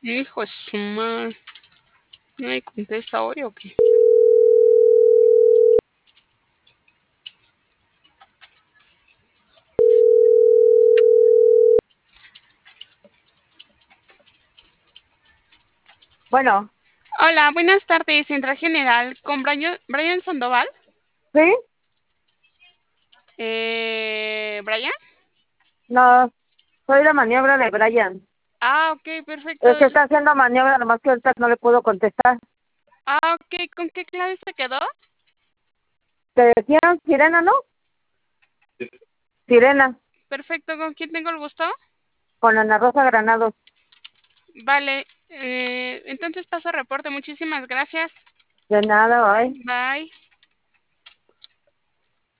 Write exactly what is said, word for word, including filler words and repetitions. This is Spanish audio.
Hijo de su madre. ¿No me contesta hoy o qué? Bueno, Hola, buenas tardes, Central General, con Brian, Brian Sandoval. ¿sí? Eh, ¿Brian? No, soy la maniobra de Brian. Ah, ok, perfecto. Es que está haciendo maniobra, nomás que ahorita no le puedo contestar. Ah, ok, ¿con qué clave se quedó? ¿Te decían Sirena, no? Sirena, Perfecto, ¿con quién tengo el gusto? con Ana Rosa Granados. Vale, eh, entonces paso reporte. Muchísimas gracias. De nada, bye. Bye.